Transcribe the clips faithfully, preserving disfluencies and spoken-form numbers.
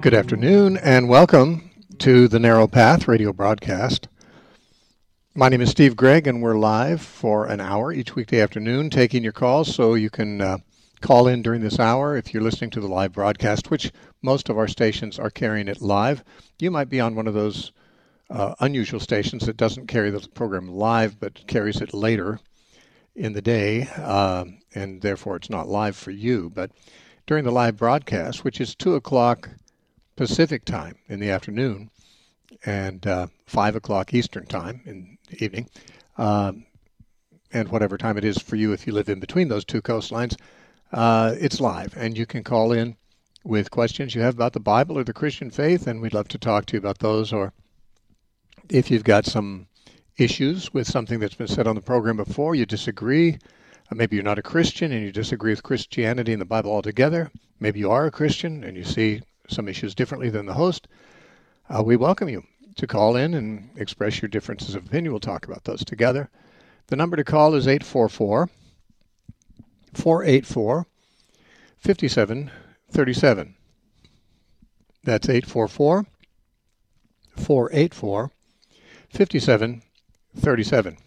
Good afternoon and welcome to the Narrow Path radio broadcast. My name is Steve Gregg and we're live for an hour each weekday afternoon taking your calls, so you can uh, call in during this hour if you're listening to the live broadcast, which most of our stations are carrying it live. You might be on one of those uh, unusual stations that doesn't carry the program live but carries it later in the day, uh, and therefore it's not live for you. But during the live broadcast, which is two o'clock Pacific time in the afternoon and uh, five o'clock Eastern time in the evening, um, and whatever time it is for you if you live in between those two coastlines, uh, it's live. And you can call in with questions you have about the Bible or the Christian faith, and we'd love to talk to you about those. Or if you've got some issues with something that's been said on the program before, you disagree, uh, maybe you're not a Christian and you disagree with Christianity and the Bible altogether, maybe you are a Christian and you see some issues differently than the host, uh, we welcome you to call in and express your differences of opinion. We'll talk about those together. The number to call is eight four four, four eight four, five seven three seven. That's eight four four, four eight four, five seven three seven.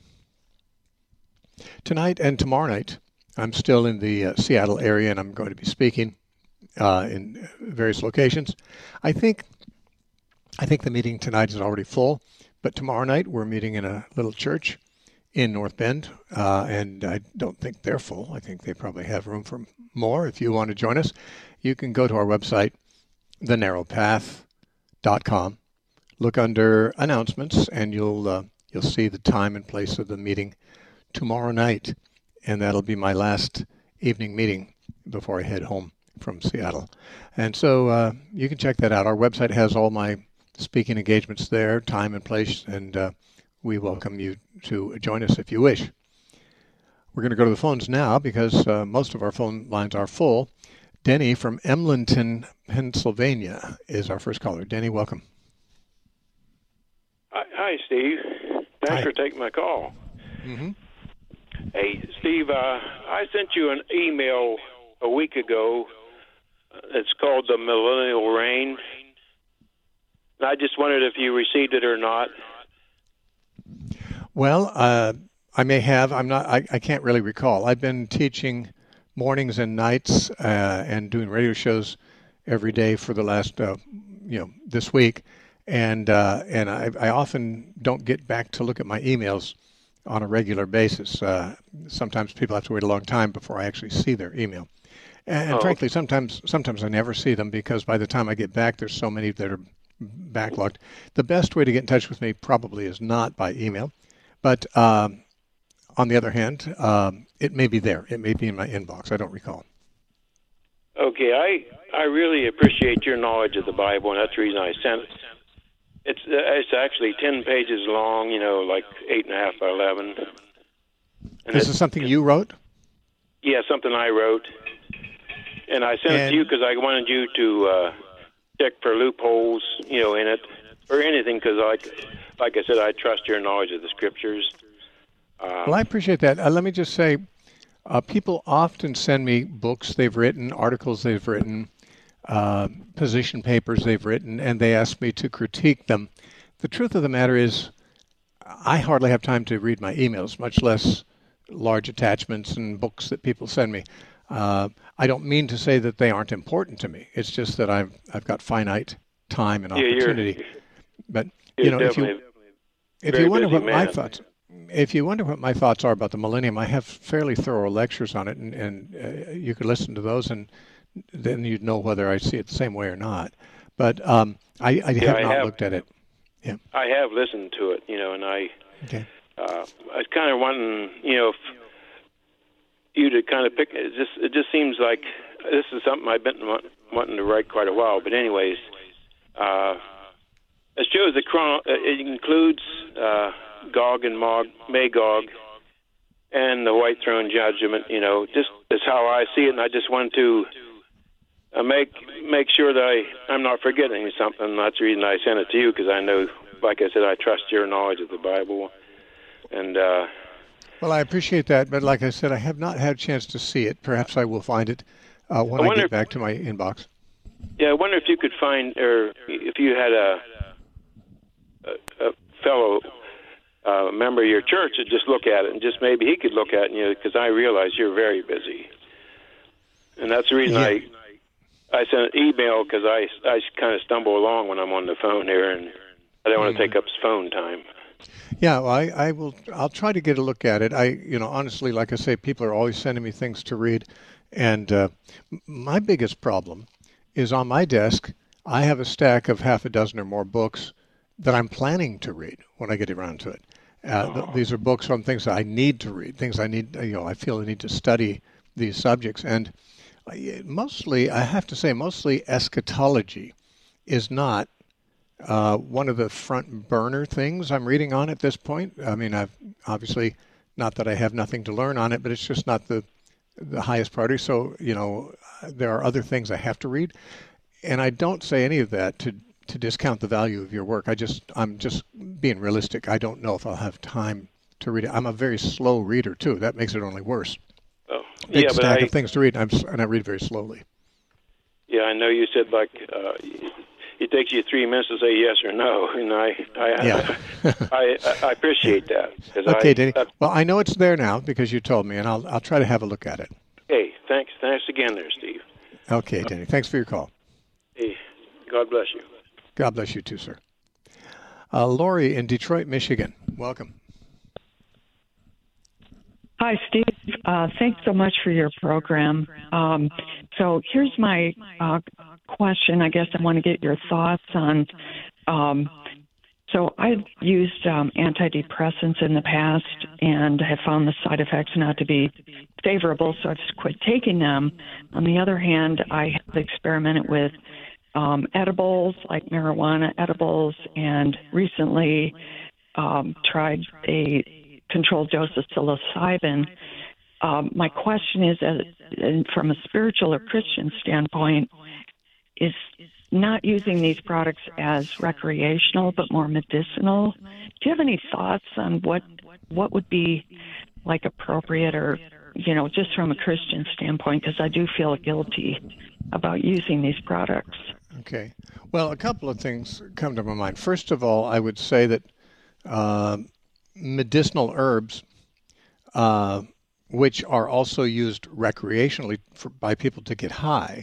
Tonight and tomorrow night, I'm still in the uh, Seattle area, and I'm going to be speaking Uh, in various locations. I think I think the meeting tonight is already full, but tomorrow night we're meeting in a little church in North Bend, uh, and I don't think they're full. I think they probably have room for more. If you want to join us, you can go to our website, the narrow path dot com, look under announcements, and you'll uh, you'll see the time and place of the meeting tomorrow night, and that'll be my last evening meeting before I head home from Seattle. And so uh, you can check that out. Our website has all my speaking engagements there, time and place, and uh, we welcome you to join us if you wish. We're going to go to the phones now because uh, most of our phone lines are full. Denny from Emlenton, Pennsylvania is our first caller. Denny, welcome. Hi, hi Steve. Thanks Hi. for taking my call. Mm-hmm. Hey, Steve, uh, I sent you an email a week ago. It's called the Millennial Reign. And I just wondered if you received it or not. Well, uh, I may have. I'm not. I, I can't really recall. I've been teaching mornings and nights uh, and doing radio shows every day for the last, uh, you know, this week, and uh, and I, I often don't get back to look at my emails on a regular basis. Uh, sometimes people have to wait a long time before I actually see their email. And, and oh. frankly, sometimes sometimes I never see them because by the time I get back, there's so many that are backlogged. The best way to get in touch with me probably is not by email, but um, on the other hand, um, it may be there. It may be in my inbox. I don't recall. Okay, I I really appreciate your knowledge of the Bible, and that's the reason I sent it. It's uh, it's actually ten pages long, you know, like eight and a half by eleven. And this is something you wrote? Yeah, something I wrote. And I sent and, it to you because I wanted you to uh, check for loopholes, you know, in it, or anything, because, like, like I said, I trust your knowledge of the Scriptures. Um, well, I appreciate that. Uh, let me just say, uh, people often send me books they've written, articles they've written, uh, position papers they've written, and they ask me to critique them. The truth of the matter is, I hardly have time to read my emails, much less large attachments and books that people send me. Uh, I don't mean to say that they aren't important to me. It's just that I've I've got finite time and opportunity. Yeah, but you know, if you if you wonder what man. my thoughts, if you wonder what my thoughts are about the millennium, I have fairly thorough lectures on it, and, and uh, you could listen to those, and then you'd know whether I see it the same way or not. But um, I, I yeah, have I not have, looked at it. Yeah, I have listened to it, you know, and I okay. uh, I was kind of wanting, you know. If, you to kind of pick it just it just seems like this is something I've been want, wanting to write quite a while, but anyways, uh it shows the chron- it includes uh Gog and Mag- Magog and the White Throne Judgment, you know, just is how I see it, and I just wanted to uh, make make sure that I I'm not forgetting something. That's the reason I sent it to you, because I know, like I said, I trust your knowledge of the Bible. And uh Well, I appreciate that, but like I said, I have not had a chance to see it. Perhaps I will find it uh, when I I, wonder get if- back to my inbox. Yeah, I wonder if you could find, or if you had a, a, a fellow uh, member of your church to just look at it, and just maybe he could look at it, you know, because I realize you're very busy. And that's the reason Yeah. I I sent an email, because I, I kind of stumble along when I'm on the phone here, and I don't want to take up phone time. Yeah, well, I, I will. I'll try to get a look at it. I, you know, honestly, like I say, people are always sending me things to read, and uh, m- my biggest problem is on my desk. I have a stack of half a dozen or more books that I'm planning to read when I get around to it. Uh, th- these are books on things that I need to read, things I need. You know, I feel I need to study these subjects, and I- mostly, I have to say, mostly eschatology is not uh, one of the front burner things I'm reading on at this point. I mean, I've obviously, not that I have nothing to learn on it, but it's just not the the highest priority. So, you know, there are other things I have to read, and I don't say any of that to to discount the value of your work. I just I'm just being realistic. I don't know if I'll have time to read it. I'm a very slow reader too. That makes it only worse. Oh, Big yeah, but stack I, of things to read, and, I'm, and I read very slowly. yeah, I know you said like uh, it takes you three minutes to say yes or no, and I I Yeah. I, I, I appreciate that. 'Cause Okay, I, Danny. uh, Well, I know it's there now because you told me, and I'll I'll try to have a look at it. hey, thanks, thanks again, there, Steve. Okay, Danny. Thanks for your call. Hey, God bless you. God bless you too, sir. Uh, Lori in Detroit, Michigan. Welcome. Hi, Steve. Uh, thanks so much for your program. Um, so here's my uh, question. I guess I want to get your thoughts on. Um, so I've used um, antidepressants in the past and have found the side effects not to be favorable, so I've just quit taking them. On the other hand, I have experimented with um, edibles, like marijuana edibles, and recently um, tried a controlled dose of psilocybin. Um, my question is, uh, from a spiritual or Christian standpoint, is not using these products as recreational but more medicinal. Do you have any thoughts on what what would be like appropriate, or, you know, just from a Christian standpoint? Because I do feel guilty about using these products. Okay. Well, a couple of things come to my mind. First of all, I would say that uh, medicinal herbs, uh, which are also used recreationally for, by people to get high,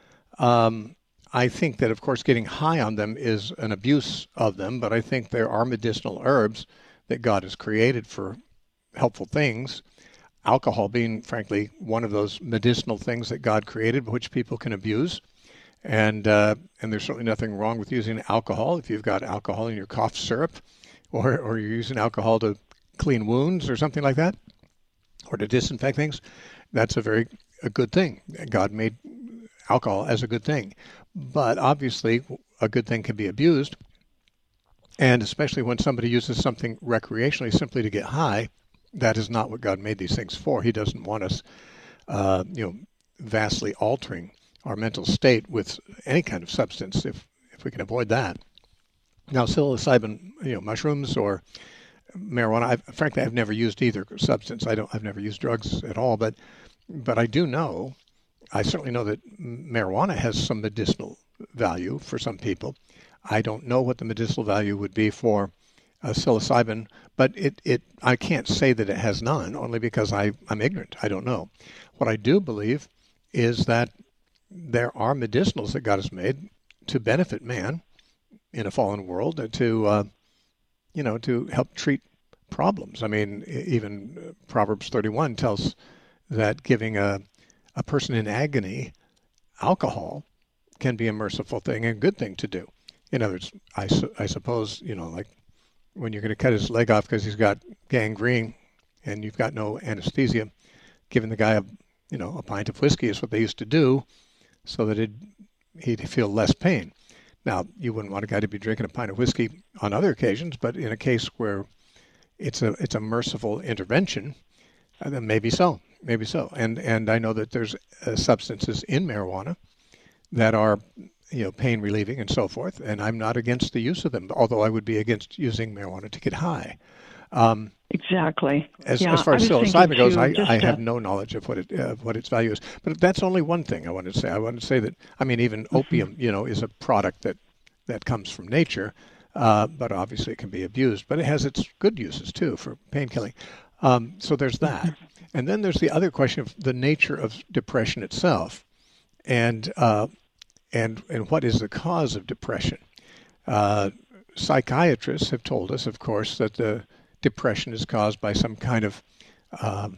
um, I think that, of course, getting high on them is an abuse of them, but I think there are medicinal herbs that God has created for helpful things. Alcohol being, frankly, one of those medicinal things that God created, which people can abuse. And uh, and there's certainly nothing wrong with using alcohol if you've got alcohol in your cough syrup, or or you're using alcohol to clean wounds or something like that, or to disinfect things. That's a very a good thing. God made alcohol as a good thing. But obviously, a good thing can be abused. And especially when somebody uses something recreationally simply to get high, that is not what God made these things for. He doesn't want us, uh, you know, vastly altering our mental state with any kind of substance if, if we can avoid that. Now, psilocybin, you know, mushrooms or marijuana, I've, frankly, I've never used either substance. I don't, I've never used drugs at all, but but I do know, I certainly know that marijuana has some medicinal value for some people. I don't know what the medicinal value would be for uh, psilocybin, but it, it I can't say that it has none, only because I, I'm ignorant. I don't know. What I do believe is that there are medicinals that God has made to benefit man in a fallen world, to uh, you know, to help treat problems. I mean, even Proverbs thirty-one tells that giving a a person in agony alcohol can be a merciful thing and a good thing to do. In other words, I, su- I suppose, you know, like when you're going to cut his leg off because he's got gangrene and you've got no anesthesia, giving the guy a, you know, a pint of whiskey is what they used to do so that it'd, he'd feel less pain. Now, you wouldn't want a guy to be drinking a pint of whiskey on other occasions, but in a case where it's a it's a merciful intervention, uh, then maybe so, maybe so. And and I know that there's uh, substances in marijuana that are, you know, pain relieving and so forth, and I'm not against the use of them, although I would be against using marijuana to get high. Um, exactly. As, yeah, as far as psilocybin goes, I, I have to... no knowledge of what it uh, what its value is. But that's only one thing I wanted to say. I wanted to say that, I mean, even mm-hmm. opium, you know, is a product that, that comes from nature, uh, but obviously it can be abused. But it has its good uses, too, for pain killing. Um, so there's that. Mm-hmm. And then there's the other question of the nature of depression itself, and uh, and and what is the cause of depression. Uh, psychiatrists have told us, of course, that the depression is caused by some kind of um,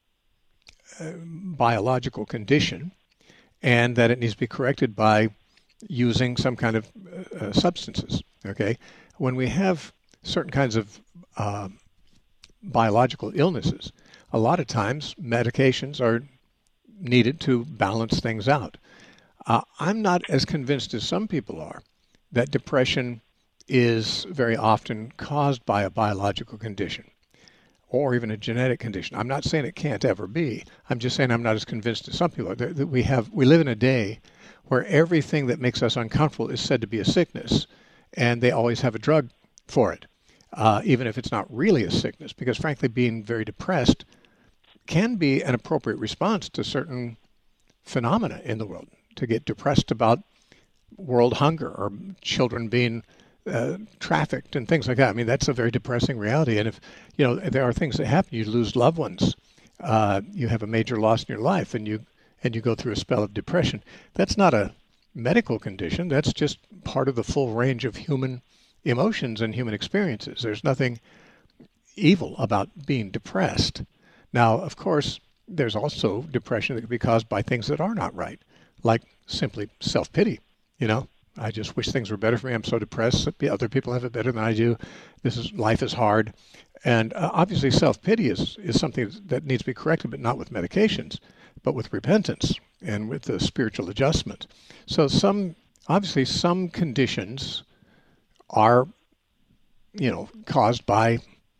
uh, biological condition, and that it needs to be corrected by using some kind of uh, substances. Okay, when we have certain kinds of uh, biological illnesses, a lot of times medications are needed to balance things out. Uh, I'm not as convinced as some people are that depression is very often caused by a biological condition or even a genetic condition. I'm not saying it can't ever be. I'm just saying I'm not as convinced as some people are. That we have, we live in a day where everything that makes us uncomfortable is said to be a sickness, and they always have a drug for it, uh, even if it's not really a sickness, because frankly, being very depressed can be an appropriate response to certain phenomena in the world. To get depressed about world hunger or children being uh, trafficked and things like that. I mean, that's a very depressing reality. And if, you know, there are things that happen, you lose loved ones, uh, you have a major loss in your life, and you and you go through a spell of depression. That's not a medical condition. That's just part of the full range of human emotions and human experiences. There's nothing evil about being depressed. Now, of course, there's also depression that can be caused by things that are not right, like simply self-pity. You know, I just wish things were better for me. I'm so depressed. Other people have it better than I do. This is life is hard. And uh, obviously self-pity is, is something that needs to be corrected, but not with medications, but with repentance and with the spiritual adjustment. So some, obviously some conditions are, you know, caused by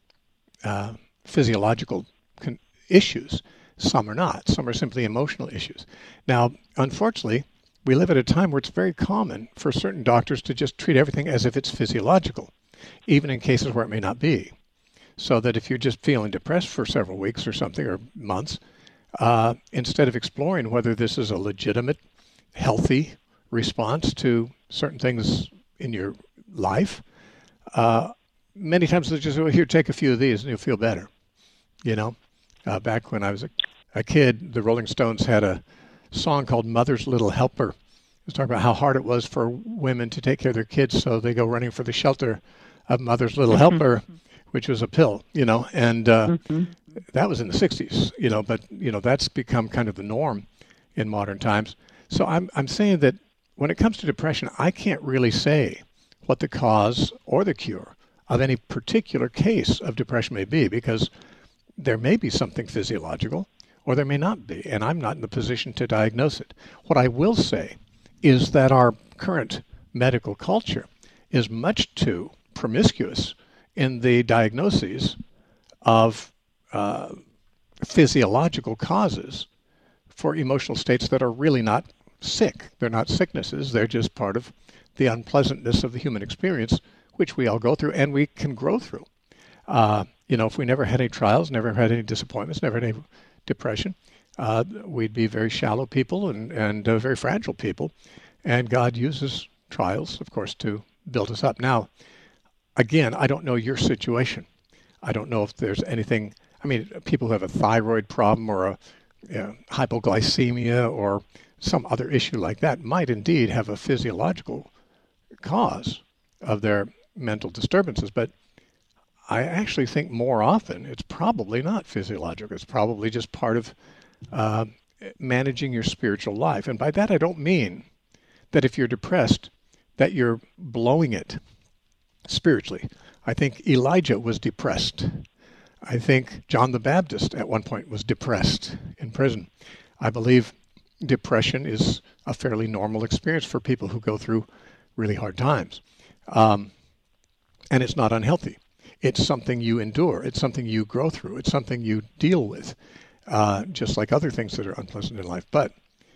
uh, physiological con- issues. Some are not. Some are simply emotional issues. Now, unfortunately, we live at a time where it's very common for certain doctors to just treat everything as if it's physiological, even in cases where it may not be. So that if you're just feeling depressed for several weeks or something, or months, uh, instead of exploring whether this is a legitimate, healthy response to certain things in your life, uh, many times they just, well, here, take a few of these and you'll feel better. You know, uh, back when I was a, a kid, the Rolling Stones had a song called Mother's Little Helper. It was talking about how hard it was for women to take care of their kids, so they go running for the shelter of Mother's Little Helper, which was a pill, you know, and uh, mm-hmm. that was in the sixties, you know, but, you know, that's become kind of the norm in modern times. So I'm I'm saying that when it comes to depression, I can't really say what the cause or the cure of any particular case of depression may be, because there may be something physiological, or there may not be, and I'm not in the position to diagnose it. What I will say is that our current medical culture is much too promiscuous in the diagnoses of uh, physiological causes for emotional states that are really not sick. They're not sicknesses. They're just part of the unpleasantness of the human experience, which we all go through and we can grow through. Uh, you know, if we never had any trials, never had any disappointments, never had any depression, uh, we'd be very shallow people and, and uh, very fragile people. And God uses trials, of course, to build us up. Now, again, I don't know your situation. I don't know if there's anything, I mean, people who have a thyroid problem or a you know, hypoglycemia or some other issue like that might indeed have a physiological cause of their mental disturbances. But I actually think more often it's probably not physiological. It's probably just part of uh, managing your spiritual life. And by that, I don't mean that if you're depressed, that you're blowing it spiritually. I think Elijah was depressed. I think John the Baptist at one point was depressed in prison. I believe depression is a fairly normal experience for people who go through really hard times. Um, and it's not unhealthy. It's something you endure. It's something you grow through. It's something you deal with, uh, just like other things that are unpleasant in life. But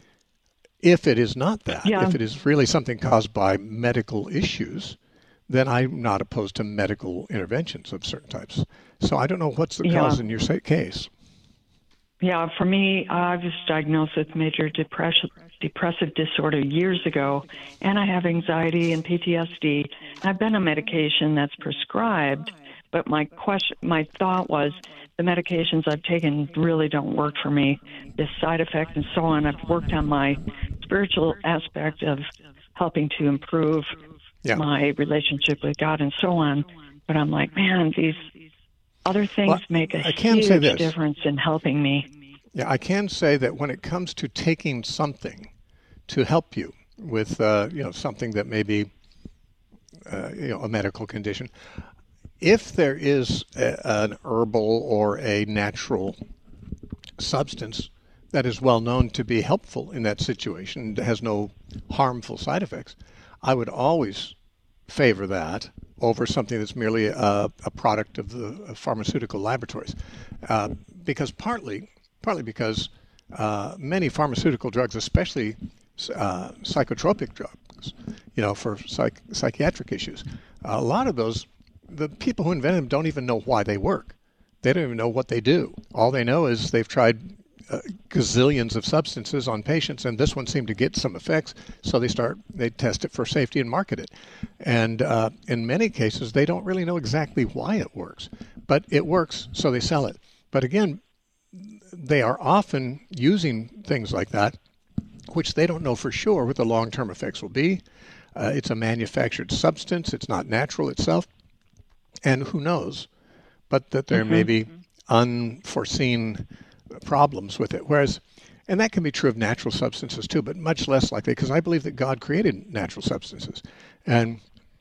if it is not that, yeah. if it is really something caused by medical issues, then I'm not opposed to medical interventions of certain types. So I don't know what's the Yeah. cause in your sa- case. Yeah, for me, I was diagnosed with major depression, depressive disorder years ago, and I have anxiety and P T S D. I've been on medication that's prescribed, but my question, my thought was, the medications I've taken really don't work for me. The side effects and so on. I've worked on my spiritual aspect of helping to improve Yeah. my relationship with God and so on. But I'm like, man, these other things Well, make a I can say huge this. difference in helping me. Yeah, I can say that when it comes to taking something to help you with, uh, you know, something that may be, uh, you know, a medical condition, if there is a, an herbal or a natural substance that is well known to be helpful in that situation, that has no harmful side effects, I would always favor that over something that's merely a, a product of the pharmaceutical laboratories, uh, because partly, partly because uh, many pharmaceutical drugs, especially uh, psychotropic drugs, you know, for psych- psychiatric issues, a lot of those, the people who invented them don't even know why they work. They don't even know what they do. All they know is they've tried uh, gazillions of substances on patients, and this one seemed to get some effects, so they start, they test it for safety and market it. And uh, in many cases, they don't really know exactly why it works, but it works, so they sell it. But again, they are often using things like that, which they don't know for sure what the long-term effects will be. Uh, it's a manufactured substance. It's not natural itself. And who knows, but that there Mm-hmm. may be unforeseen problems with it. Whereas, and that can be true of natural substances too, but much less likely, because I believe that God created natural substances. And,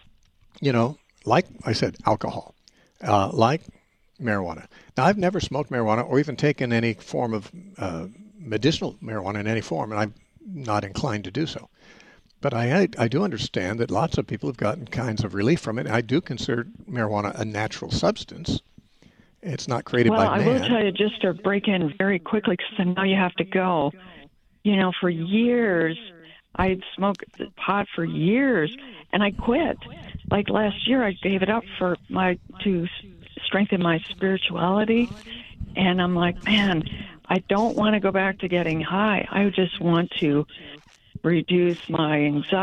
you know, like I said, alcohol, uh, like marijuana. Now, I've never smoked marijuana or even taken any form of uh, medicinal marijuana in any form, and I'm not inclined to do so. But I, I do understand that lots of people have gotten kinds of relief from it. I do consider marijuana a natural substance. It's not created Well, by I man. will tell you, just to break in very quickly, because I know you have to go. You know, for years, I'd smoked pot for years, and I quit. Like last year, I gave it up for my to strengthen my spirituality, and I'm like, man, I don't want to go back to getting high. I just want to reduce my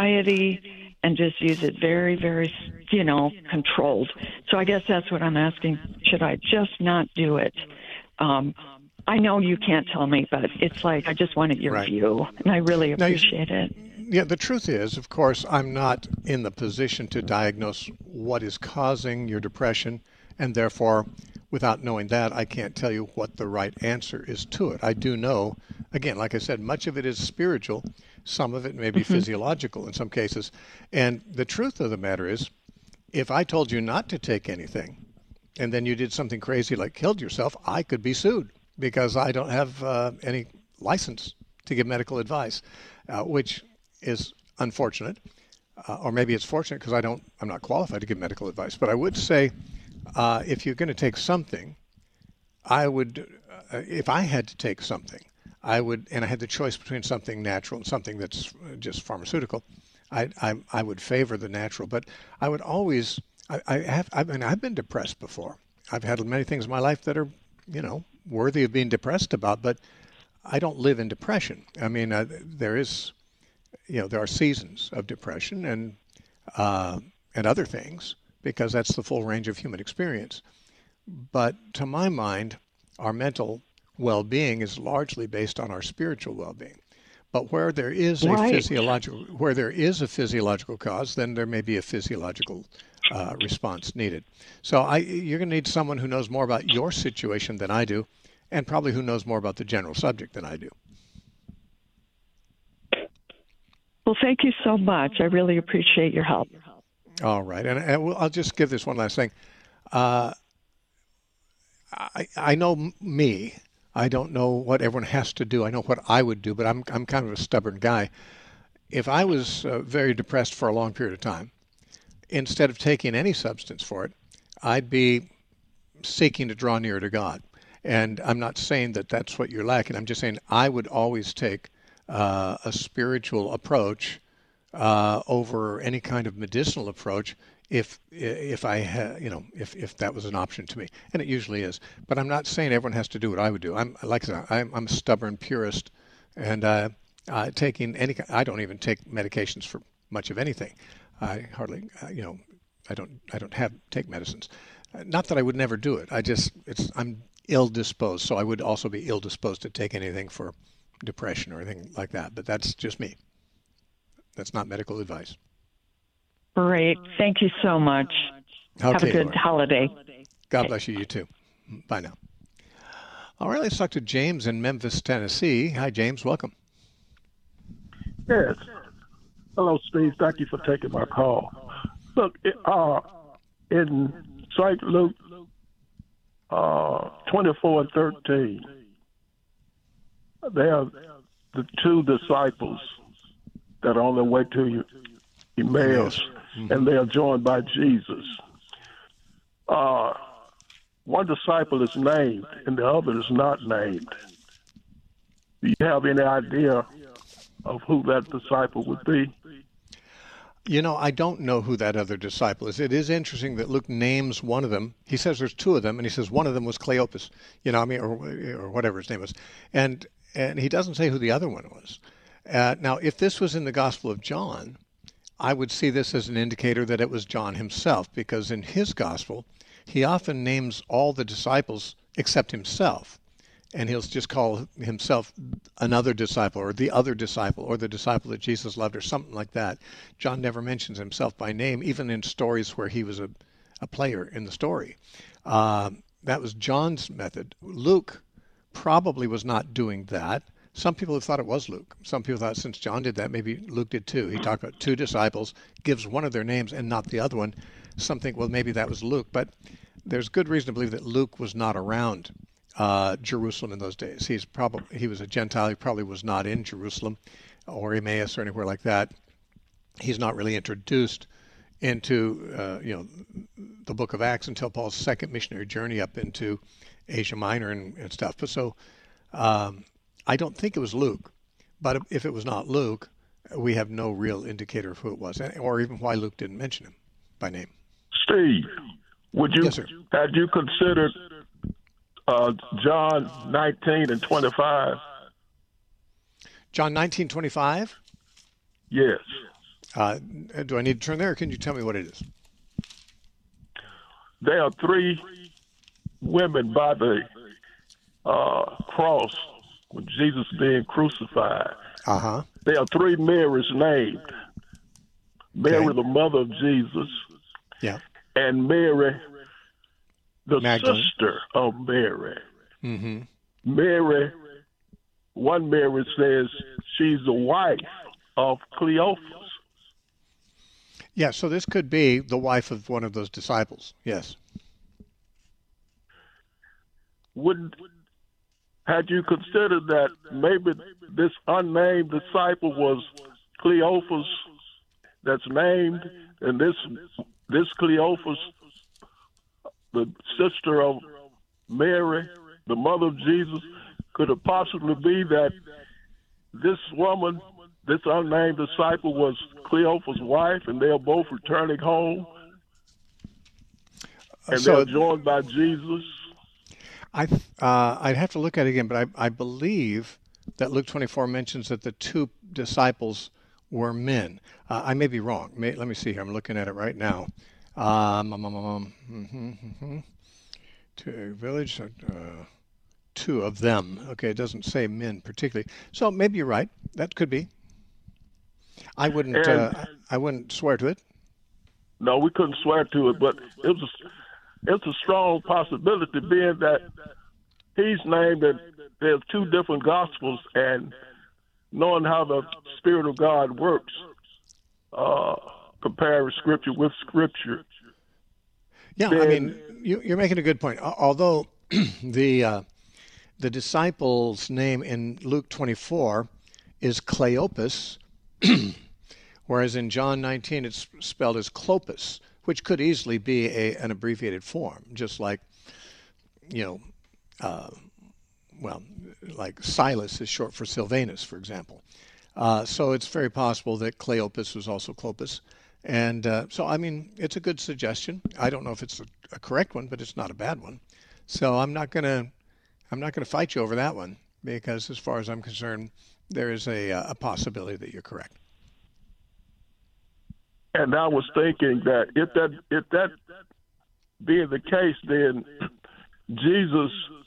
anxiety and just use it very, very, you know, controlled. So I guess that's what I'm asking. Should I just not do it? Um, I know you can't tell me, but it's like I just wanted your Right. view, and I really Now, you- appreciate it. Yeah, the truth is, of course, I'm not in the position to diagnose what is causing your depression, and therefore, without knowing that, I can't tell you what the right answer is to it. I do know, again, like I said, much of it is spiritual. Some of it may be Mm-hmm. physiological in some cases. And the truth of the matter is, if I told you not to take anything, and then you did something crazy like killed yourself, I could be sued because I don't have uh, any license to give medical advice, uh, which is unfortunate. Uh, or maybe it's fortunate because I don't, I'm not qualified to give medical advice. But I would say, uh, if you're going to take something, I would, uh, if I had to take something, I would, and I had the choice between something natural and something that's just pharmaceutical, I, I, I would favor the natural. But I would always, I, I have, I mean, I've been depressed before. I've had many things in my life that are, you know, worthy of being depressed about, but I don't live in depression. I mean, uh, there is, you know, there are seasons of depression and uh, and other things because that's the full range of human experience. But to my mind, our mental well-being is largely based on our spiritual well-being. But where there is a Right. physiological, where there is a physiological cause, then there may be a physiological uh, response needed. So I, you're going to need someone who knows more about your situation than I do, and probably who knows more about the general subject than I do. Well, thank you so much. I really appreciate your help. All right, and, and we'll- I'll just give this one last thing. Uh, I, I know m- me. I don't know what everyone has to do. I know what I would do, but I'm I'm kind of a stubborn guy. If I was uh, very depressed for a long period of time, instead of taking any substance for it, I'd be seeking to draw nearer to God. And I'm not saying that that's what you're lacking. I'm just saying I would always take uh, a spiritual approach uh, over any kind of medicinal approach if if I ha, you know if if that was an option to me, and it usually is. But I'm not saying everyone has to do what I would do. I'm like I said, I'm, I'm a stubborn purist, and uh, uh, taking any I don't even take medications for much of anything. I hardly uh, you know I don't I don't have take medicines. Uh, not that I would never do it. I just it's I'm ill disposed, so I would also be ill disposed to take anything for depression or anything like that. But that's just me. That's not medical advice. Great. Thank you so much. Okay, Have a good Laura. holiday. God bless you. You too. Bye now. All right, let's talk to James in Memphis, Tennessee. Hi, James. Welcome. Yes. Hello, Steve. Thank you for taking my call. Look, it, uh, in Saint Luke uh, twenty-four and thirteen, they are the two disciples that are on their way to Emmaus, mm-hmm. and they are joined by Jesus. Uh, one disciple is named, and the other is not named. Do you have any idea of who that disciple would be? You know, I don't know who that other disciple is. It is interesting that Luke names one of them. He says there's two of them, and he says one of them was Cleopas, you know, I mean, or, or whatever his name was. And and he doesn't say who the other one was. Uh, now, if this was in the Gospel of John, I would see this as an indicator that it was John himself, because in his Gospel, he often names all the disciples except himself. And he'll just call himself another disciple or the other disciple or the disciple that Jesus loved or something like that. John never mentions himself by name, even in stories where he was a, a player in the story. Uh, that was John's method. Luke probably was not doing that. Some people have thought it was Luke. Some people thought since John did that, maybe Luke did too. He talked about two disciples, gives one of their names and not the other one. Some think, well, maybe that was Luke. But there's good reason to believe that Luke was not around Uh, Jerusalem in those days. He's probably he was a Gentile. He probably was not in Jerusalem or Emmaus or anywhere like that. He's not really introduced into uh, you know the Book of Acts until Paul's second missionary journey up into Asia Minor and, and stuff. But so um, I don't think it was Luke. But if it was not Luke, we have no real indicator of who it was, or even why Luke didn't mention him by name. Steve, would you Yes, sir. had you considered Uh, John nineteen and twenty-five. John nineteen twenty-five? Yes. Uh, do I need to turn there, or can you tell me what it is? There are three women by the uh, cross with Jesus being crucified. Uh-huh. There are three Marys named. Mary, Okay. the mother of Jesus, Yeah. and Mary, the Magdalene. sister of Mary. Mm-hmm. Mary, one Mary says she's the wife of Cleophas. Yeah, so this could be the wife of one of those disciples. Yes. Would had you considered that maybe this unnamed disciple was Cleophas that's named, and this this Cleophas, the sister of Mary, the mother of Jesus, could it possibly be that this woman, this unnamed disciple, was Cleophas' wife, and they're both returning home, and So- they're joined by Jesus? I uh, I'd have to look at it again, but I, I believe that Luke twenty-four mentions that the two disciples were men. Uh, I may be wrong. May, let me see here. I'm looking at it right now. Um, um, um, um, mm-hmm, mm-hmm. To a village, uh, two of them. Okay, it doesn't say men particularly. So maybe you're right. That could be. I wouldn't. And- Uh, I wouldn't swear to it. No, we couldn't swear to it, but it was a, it's a strong possibility, being that he's named that there's two different gospels, and knowing how the Spirit of God works, uh, comparing Scripture with Scripture. Yeah, I Then- mean, you, you're making a good point. Al- Although the uh, the disciple's name in Luke twenty-four is Cleopas, whereas in John nineteen it's spelled as Clopas, which could easily be a, an abbreviated form, just like, you know, uh, well, like Silas is short for Silvanus, for example. Uh, so it's very possible that Cleopas was also Clopas. And uh, so, I mean, it's a good suggestion. I don't know if it's a, a correct one, but it's not a bad one. So I'm not gonna I'm not gonna fight you over that one, because as far as I'm concerned, there is a a possibility that you're correct. And I was thinking that if that if that being the case, then Jesus,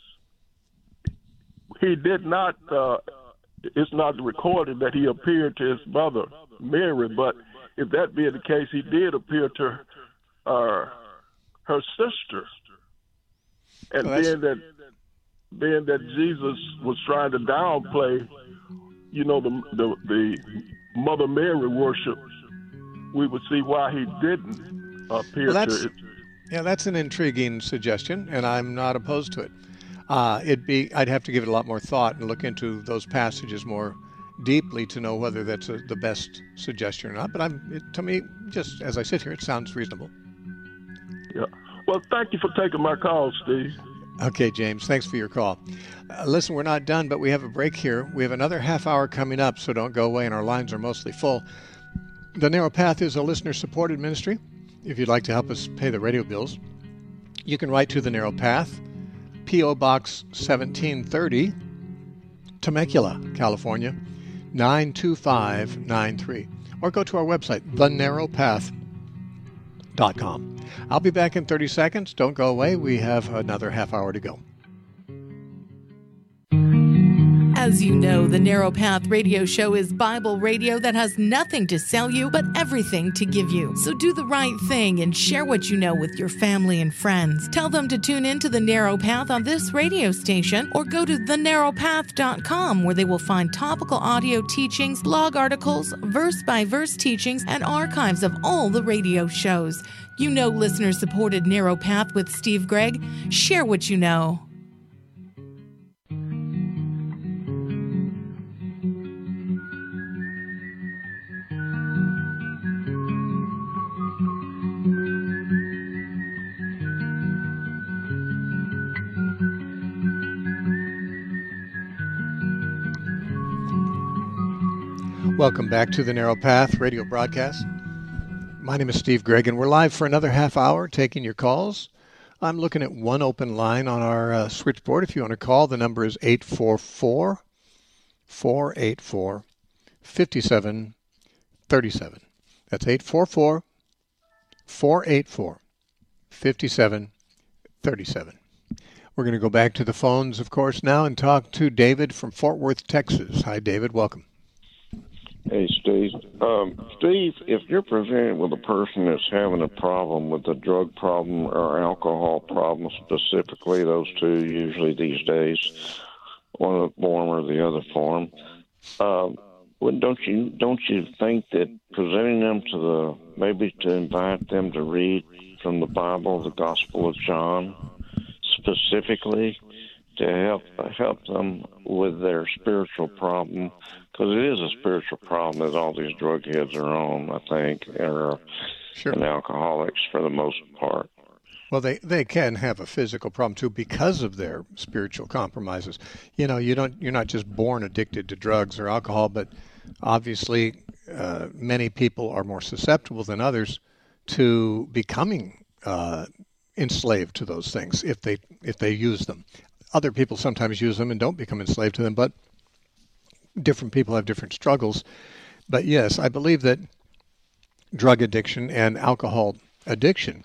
he did not. Uh, it's not recorded that he appeared to his mother Mary, but if that being the case, he did appear to uh, her sister. And well, being that being that Jesus was trying to downplay, you know, the the, the Mother Mary worship, we would see why he didn't appear well, to it. Yeah, that's an intriguing suggestion, and I'm not opposed to it. Uh, it'd be I'd have to give it a lot more thought and look into those passages more deeply to know whether that's a, the best suggestion or not. But I'm it, to me, just as I sit here, it sounds reasonable. Yeah. Well, thank you for taking my call, Steve. Okay, James, thanks for your call. Uh, listen, we're not done, but we have a break here. We have another half hour coming up, so don't go away, and our lines are mostly full. The Narrow Path is a listener-supported ministry. If you'd like to help us pay the radio bills, you can write to The Narrow Path, P O. Box seventeen thirty, Temecula, California, nine two five nine three. Or go to our website, the narrow path dot com. I'll be back in thirty seconds. Don't go away. We have another half hour to go. As you know, the Narrow Path Radio Show is Bible radio that has nothing to sell you, but everything to give you. So do the right thing and share what you know with your family and friends. Tell them to tune in to the Narrow Path on this radio station, or go to the narrow path dot com, where they will find topical audio teachings, blog articles, verse-by-verse teachings, and archives of all the radio shows. You know listener-supported Narrow Path with Steve Gregg. Share what you know. Welcome back to the Narrow Path radio broadcast. My name is Steve Gregg, and we're live for another half hour taking your calls. I'm looking at one open line on our uh, switchboard. If you want to call, the number is eight four four, four eight four, five seven three seven. That's eight four four, four eight four, five seven three seven. We're going to go back to the phones, of course, now and talk to David from Fort Worth, Texas. Hi, David. Welcome. Hey, Steve. Um, Steve, if you're presented with a person that's having a problem with a drug problem or alcohol problem, specifically those two usually these days, one of the form or the other form, uh, well, don't you don't you think that presenting them to the maybe to invite them to read from the Bible, the Gospel of John, specifically to help help them with their spiritual problem? Because it is a spiritual problem that all these drug heads are on, I think, or Sure. and alcoholics for the most part. Well, they, they can have a physical problem too because of their spiritual compromises. You know, you don't you're not just born addicted to drugs or alcohol, but obviously uh, many people are more susceptible than others to becoming uh, enslaved to those things if they if they use them. Other people sometimes use them and don't become enslaved to them, but different people have different struggles. But yes, I believe that drug addiction and alcohol addiction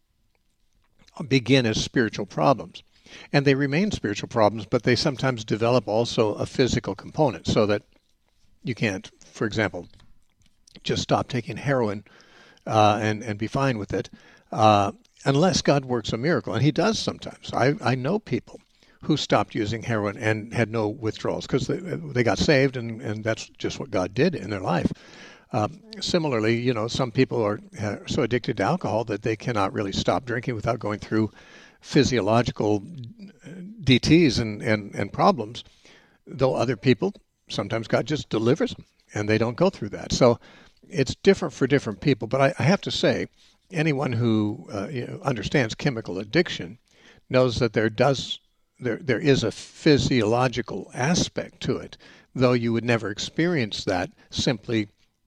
begin as spiritual problems. And they remain spiritual problems, but they sometimes develop also a physical component, so that you can't, for example, just stop taking heroin uh, and, and be fine with it, uh, unless God works a miracle. And he does sometimes. I, I know people who stopped using heroin and had no withdrawals because they, they got saved, and, and that's just what God did in their life. Um, similarly, you know, some people are uh, so addicted to alcohol that they cannot really stop drinking without going through physiological D Ts and, and, and problems, though other people, sometimes God just delivers them, and they don't go through that. So it's different for different people. But I, I have to say, anyone who uh, you know, understands chemical addiction knows that there does There, there is a physiological aspect to it, though you would never experience that simply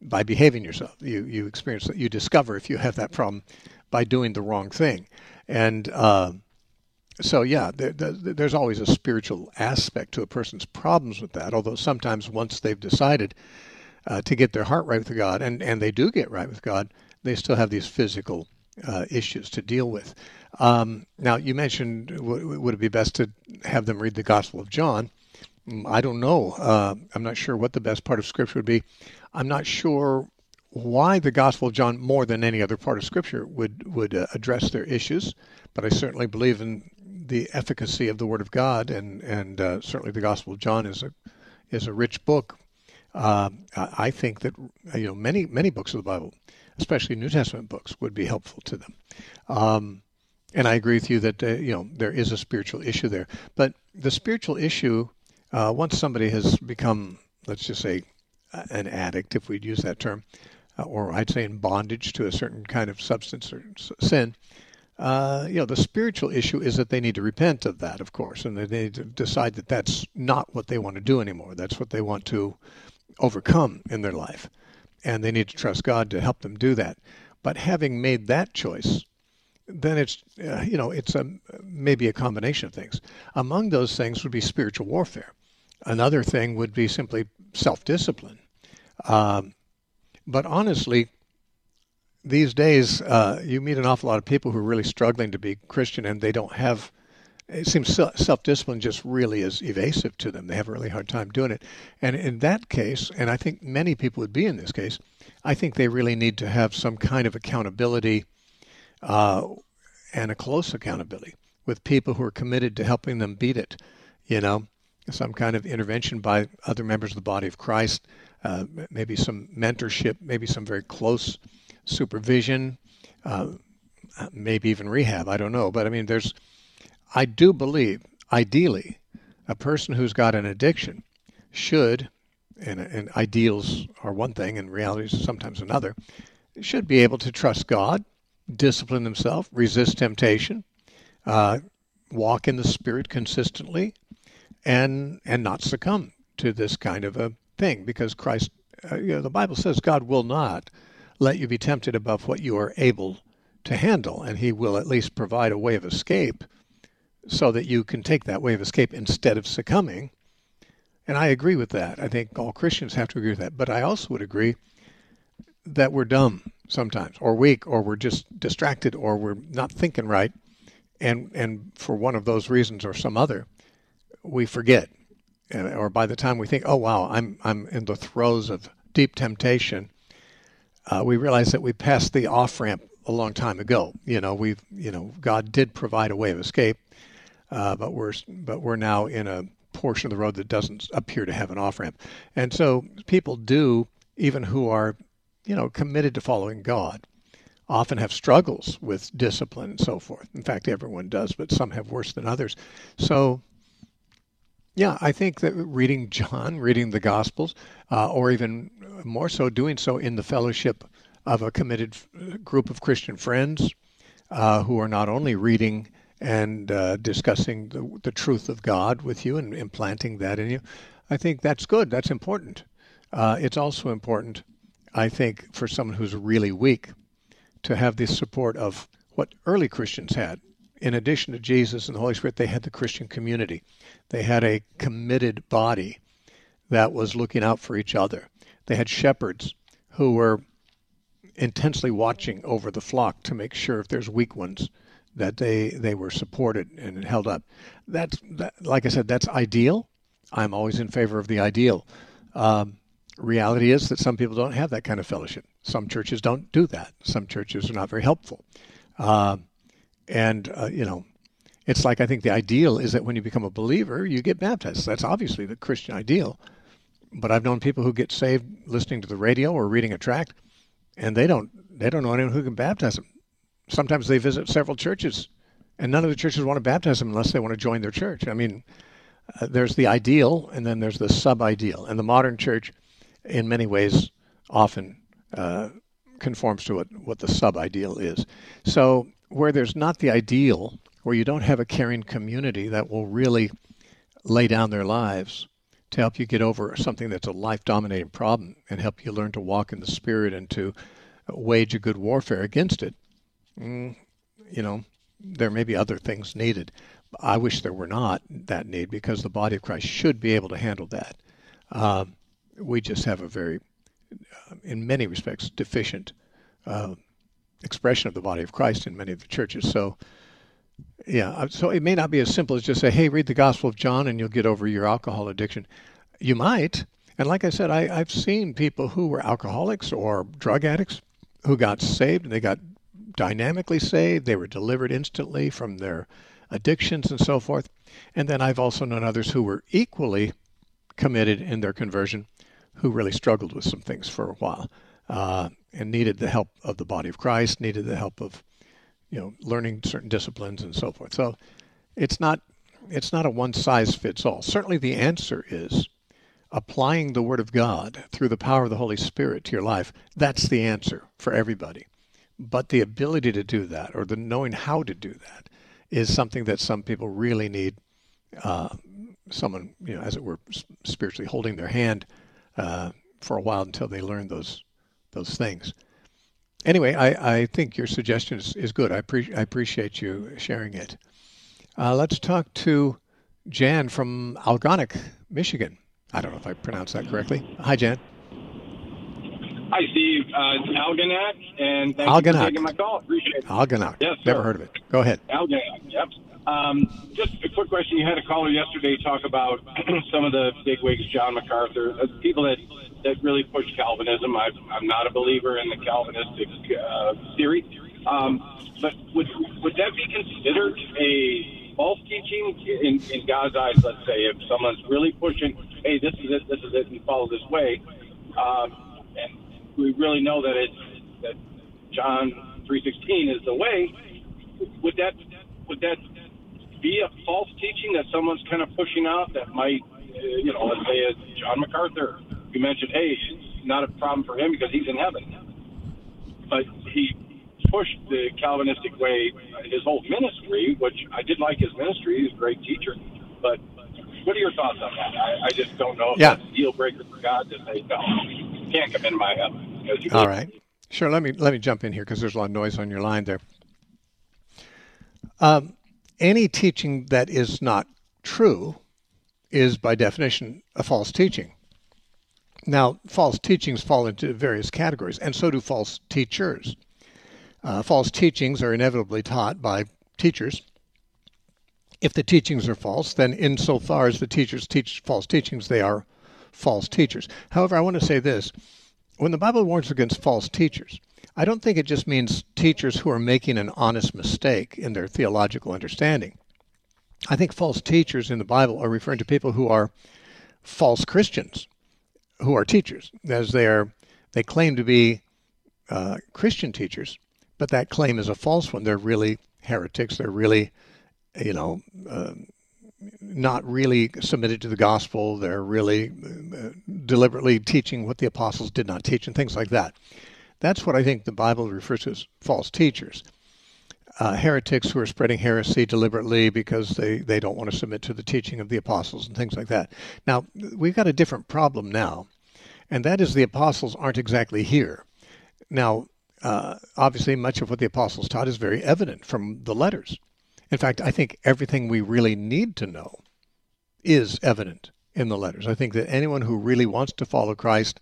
by behaving yourself. You you experience that. You discover if you have that problem by doing the wrong thing. And uh, so, yeah, there, there's always a spiritual aspect to a person's problems with that, although sometimes once they've decided uh, to get their heart right with God, and, and they do get right with God, they still have these physical uh, issues to deal with. Um, now, you mentioned, w- would it be best to have them read the Gospel of John? I don't know. Uh, I'm not sure what the best part of Scripture would be. I'm not sure why the Gospel of John, more than any other part of Scripture, would would uh, address their issues. But I certainly believe in the efficacy of the Word of God, and and uh, certainly the Gospel of John is a is a rich book. Uh, I think that you know many many books of the Bible, especially New Testament books, would be helpful to them. Um, and I agree with you that uh, you know there is a spiritual issue there. But the spiritual issue, uh, once somebody has become, let's just say, an addict, if we'd use that term, uh, or I'd say in bondage to a certain kind of substance or sin, uh, you know, the spiritual issue is that they need to repent of that, of course, and they need to decide that that's not what they want to do anymore. That's what they want to overcome in their life, and they need to trust God to help them do that. But having made that choice, then it's, uh, you know, it's a, maybe a combination of things. Among those things would be spiritual warfare. Another thing would be simply self-discipline. Um, but honestly, these days, uh, you meet an awful lot of people who are really struggling to be Christian, and they don't have, it seems self-discipline just really is evasive to them. They have a really hard time doing it. And in that case, and I think many people would be in this case, I think they really need to have some kind of accountability uh, and a close accountability with people who are committed to helping them beat it, you know, some kind of intervention by other members of the body of Christ, uh, maybe some mentorship, maybe some very close supervision, uh, maybe even rehab. I don't know. But I mean, there's, I do believe, ideally, a person who's got an addiction should, and, and ideals are one thing and reality is sometimes another, should be able to trust God, discipline themselves, resist temptation, uh, walk in the Spirit consistently, and and not succumb to this kind of a thing, because Christ, uh, you know, the Bible says God will not let you be tempted above what you are able to handle, and he will at least provide a way of escape so that you can take that way of escape instead of succumbing. And I agree with that. I think all Christians have to agree with that. But I also would agree that we're dumb sometimes, or weak, or we're just distracted, or we're not thinking right, and and for one of those reasons or some other, we forget, or by the time we think, oh wow, I'm I'm in the throes of deep temptation, uh, we realize that we passed the off ramp a long time ago. You know, we've you know God did provide a way of escape, uh, but we're but we're now in a portion of the road that doesn't appear to have an off ramp, and so people do, even who are, you know, committed to following God, often have struggles with discipline and so forth. In fact, everyone does, but some have worse than others. So. Yeah, I think that reading John, reading the Gospels, uh, or even more so doing so in the fellowship of a committed group of Christian friends uh, who are not only reading and uh, discussing the, the truth of God with you and implanting that in you, I think that's good. That's important. Uh, it's also important, I think, for someone who's really weak to have the support of what early Christians had. In addition to Jesus and the Holy Spirit, they had the Christian community. They had a committed body that was looking out for each other. They had shepherds who were intensely watching over the flock to make sure if there's weak ones that they, they were supported and held up. That's, that, like I said, that's ideal. I'm always in favor of the ideal. Um, reality is that some people don't have that kind of fellowship. Some churches don't do that. Some churches are not very helpful. Uh, And, uh, you know, it's like I think the ideal is that when you become a believer, you get baptized. That's obviously the Christian ideal. But I've known people who get saved listening to the radio or reading a tract, and they don't they don't know anyone who can baptize them. Sometimes they visit several churches, and none of the churches want to baptize them unless they want to join their church. I mean, uh, there's the ideal, and then there's the sub-ideal. And the modern church, in many ways, often uh, conforms to what, what the sub-ideal is. So where there's not the ideal, where you don't have a caring community that will really lay down their lives to help you get over something that's a life-dominating problem and help you learn to walk in the Spirit and to wage a good warfare against it, mm, you know, there may be other things needed. I wish there were not that need, because the body of Christ should be able to handle that. Uh, we just have a very, uh, in many respects, deficient uh, expression of the body of Christ in many of the churches. So, yeah, so it may not be as simple as just say, hey, read the Gospel of John and you'll get over your alcohol addiction. You might. And like I said, I, I've seen people who were alcoholics or drug addicts who got saved, and they got dynamically saved. They were delivered instantly from their addictions and so forth. And then I've also known others who were equally committed in their conversion, who really struggled with some things for a while, uh, and needed the help of the body of Christ, needed the help of, you know, learning certain disciplines and so forth. So it's not it's not a one-size-fits-all. Certainly the answer is applying the Word of God through the power of the Holy Spirit to your life. That's the answer for everybody. But the ability to do that, or the knowing how to do that, is something that some people really need uh, someone, you know, as it were, spiritually holding their hand uh, for a while until they learn those those things. Anyway, I, I think your suggestion is, is good. I, pre- I appreciate you sharing it. Uh, let's talk to Jan from Algonac, Michigan. I don't know if I pronounced that correctly. Hi, Jan. Hi, Steve. Uh, it's Algonac, and thank Algonac. you for taking my call. Appreciate it. Algonac. Yes, sir. Never heard of it. Go ahead. Algonac, yep. Um, just a quick question. You had a caller yesterday talk about some of the bigwigs, John MacArthur, uh, people that, that really push Calvinism. I, I'm not a believer in the Calvinistic uh, theory. Um, but would would that be considered a false teaching in, in God's eyes, let's say, if someone's really pushing, hey, this is it, this is it, and follow this way, um, and we really know that it's that John three sixteen is the way, would that would that be a false teaching that someone's kind of pushing out that might, uh, you know, let's say it's John MacArthur. You mentioned, hey, it's not a problem for him because he's in heaven. But he pushed the Calvinistic way his whole ministry, which I did like his ministry. He's a great teacher. But what are your thoughts on that? I, I just don't know if yeah. that's a deal breaker for God to say, no, you can't come into my heaven. All right. Sure, let me let me jump in here because there's a lot of noise on your line there. Um, any teaching that is not true is, by definition, a false teaching. Now, false teachings fall into various categories, and so do false teachers. Uh, false teachings are inevitably taught by teachers. If the teachings are false, then insofar as the teachers teach false teachings, they are false teachers. However, I want to say this. When the Bible warns against false teachers, I don't think it just means teachers who are making an honest mistake in their theological understanding. I think false teachers in the Bible are referring to people who are false Christians, who are teachers, as they are, they claim to be uh, Christian teachers, but that claim is a false one. They're really heretics. They're really, you know, uh, not really submitted to the gospel. They're really uh, deliberately teaching what the apostles did not teach and things like that. That's what I think the Bible refers to as false teachers. Uh, heretics who are spreading heresy deliberately because they, they don't want to submit to the teaching of the apostles and things like that. Now, we've got a different problem now, and that is the apostles aren't exactly here. Now, uh, obviously, much of what the apostles taught is very evident from the letters. In fact, I think everything we really need to know is evident in the letters. I think that anyone who really wants to follow Christ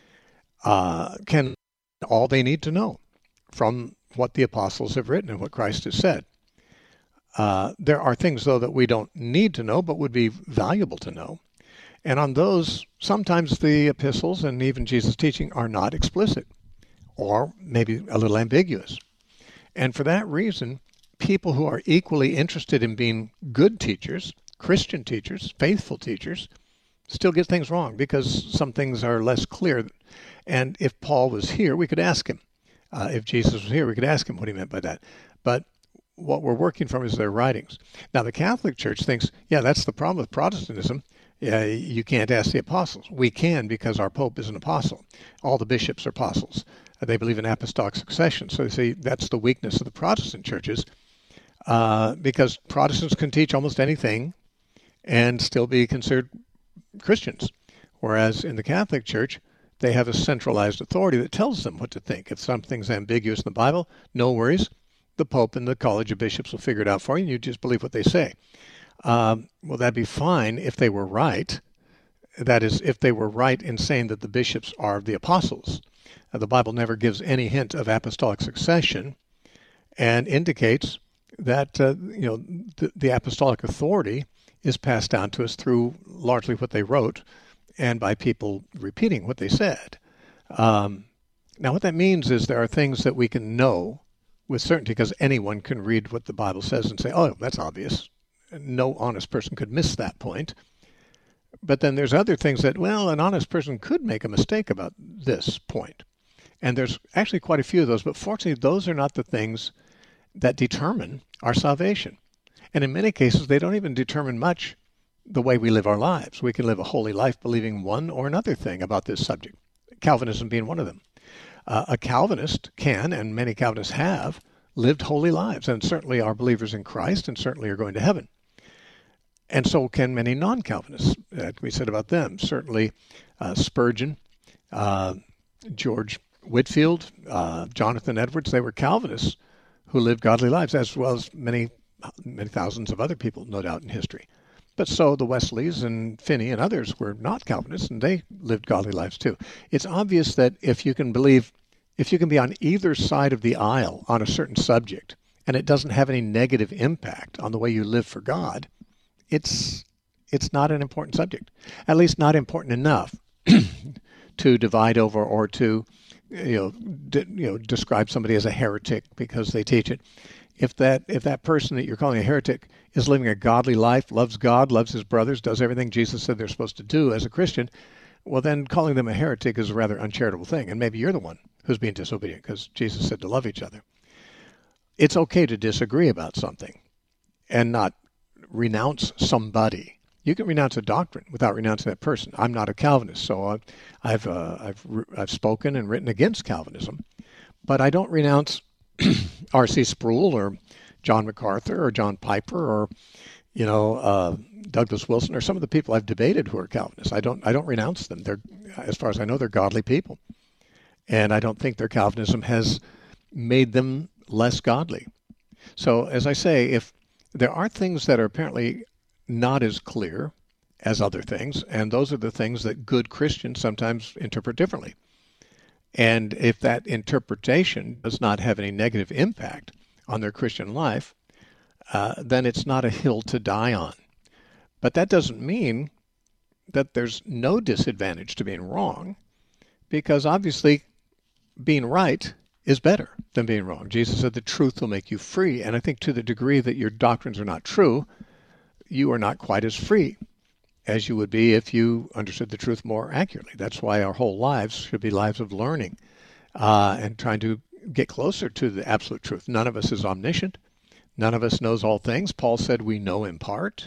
uh, can all they need to know from what the apostles have written and what Christ has said. Uh, there are things, though, that we don't need to know, but would be valuable to know. And on those, sometimes the epistles and even Jesus' teaching are not explicit, or maybe a little ambiguous. And for that reason, people who are equally interested in being good teachers, Christian teachers, faithful teachers, still get things wrong because some things are less clear. And if Paul was here, we could ask him. Uh, if Jesus was here, we could ask him what he meant by that. But what we're working from is their writings. Now, the Catholic Church thinks, yeah, that's the problem with Protestantism. Yeah, you can't ask the apostles. We can because our Pope is an apostle. All the bishops are apostles. They believe in apostolic succession. So they say that's the weakness of the Protestant churches uh, because Protestants can teach almost anything and still be considered Christians. Whereas in the Catholic Church, they have a centralized authority that tells them what to think. If something's ambiguous in the Bible, no worries. The Pope and the College of Bishops will figure it out for you, and you just believe what they say. Um, well, that'd be fine if they were right. That is, if they were right in saying that the bishops are the apostles. Uh, the Bible never gives any hint of apostolic succession and indicates that uh, you know the, the apostolic authority is passed down to us through largely what they wrote and by people repeating what they said. Um, now, what that means is there are things that we can know with certainty because anyone can read what the Bible says and say, oh, that's obvious. No honest person could miss that point. But then there's other things that, well, an honest person could make a mistake about this point. And there's actually quite a few of those, but fortunately, those are not the things that determine our salvation. And in many cases, they don't even determine much the way we live our lives. We can live a holy life believing one or another thing about this subject, Calvinism being one of them. Uh, a Calvinist can, and many Calvinists have, lived holy lives, and certainly are believers in Christ and certainly are going to heaven. And so can many non-Calvinists. That can be said about them. Certainly uh, Spurgeon, uh, George Whitefield, uh, Jonathan Edwards, they were Calvinists who lived godly lives, as well as many, many thousands of other people, no doubt, in history. But so the Wesleys and Finney and others were not Calvinists, and they lived godly lives too. It's obvious that if you can believe, if you can be on either side of the aisle on a certain subject, and it doesn't have any negative impact on the way you live for God, it's it's not an important subject, at least not important enough to divide over or to you know d- you know describe somebody as a heretic because they teach it. If that if that person that you're calling a heretic is living a godly life, loves God, loves his brothers, does everything Jesus said they're supposed to do as a Christian, well, then calling them a heretic is a rather uncharitable thing, and maybe you're the one who's being disobedient because Jesus said to love each other. It's okay to disagree about something and not renounce somebody. You can renounce a doctrine without renouncing that person. I'm not a Calvinist, so I've I've, uh, I've I've spoken and written against Calvinism, but I don't renounce R C Sproul or John MacArthur or John Piper or you know uh, Douglas Wilson or some of the people I've debated who are Calvinists. I don't I don't renounce them. They're, as far as I know, they're godly people, and I don't think their Calvinism has made them less godly. So, as I say, if there are things that are apparently not as clear as other things, and those are the things that good Christians sometimes interpret differently. And if that interpretation does not have any negative impact on their Christian life, uh, then it's not a hill to die on. But that doesn't mean that there's no disadvantage to being wrong, because obviously being right is better than being wrong. Jesus said the truth will make you free, and I think to the degree that your doctrines are not true, you are not quite as free as you would be if you understood the truth more accurately. That's why our whole lives should be lives of learning uh, and trying to get closer to the absolute truth. None of us is omniscient. None of us knows all things. Paul said we know in part,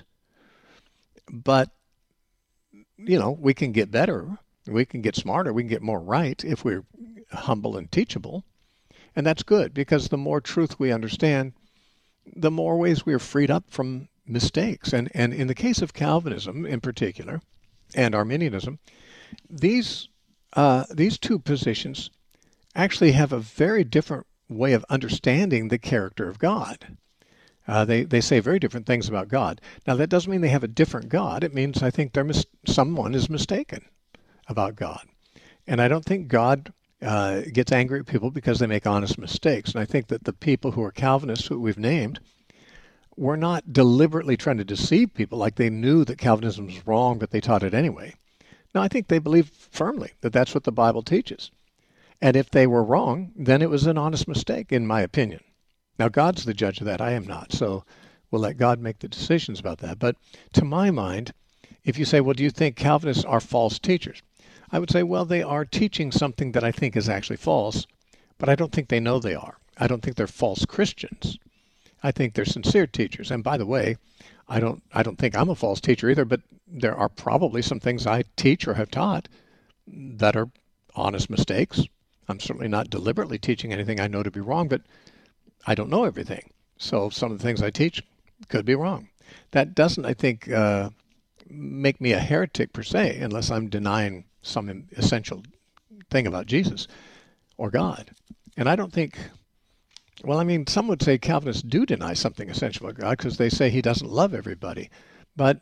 but you know, we can get better. We can get smarter. We can get more right if we're humble and teachable. And that's good, because the more truth we understand, the more ways we are freed up from mistakes. And and in the case of Calvinism in particular, and Arminianism, these uh, these two positions actually have a very different way of understanding the character of God. Uh, they, they say very different things about God. Now, that doesn't mean they have a different God. It means I think they're mis- someone is mistaken about God. And I don't think God uh, gets angry at people because they make honest mistakes. And I think that the people who are Calvinists, who we've named, were not deliberately trying to deceive people like they knew that Calvinism was wrong, but they taught it anyway. No, I think they believe firmly that that's what the Bible teaches. And if they were wrong, then it was an honest mistake, in my opinion. Now, God's the judge of that. I am not. So we'll let God make the decisions about that. But to my mind, if you say, well, do you think Calvinists are false teachers? I would say, well, they are teaching something that I think is actually false, but I don't think they know they are. I don't think they're false Christians. I think they're sincere teachers. And by the way, I don't I don't think I'm a false teacher either, but there are probably some things I teach or have taught that are honest mistakes. I'm certainly not deliberately teaching anything I know to be wrong, but I don't know everything. So some of the things I teach could be wrong. That doesn't, I think, uh, make me a heretic per se, unless I'm denying some essential thing about Jesus or God. And I don't think, well, I mean, some would say Calvinists do deny something essential about God because they say he doesn't love everybody. But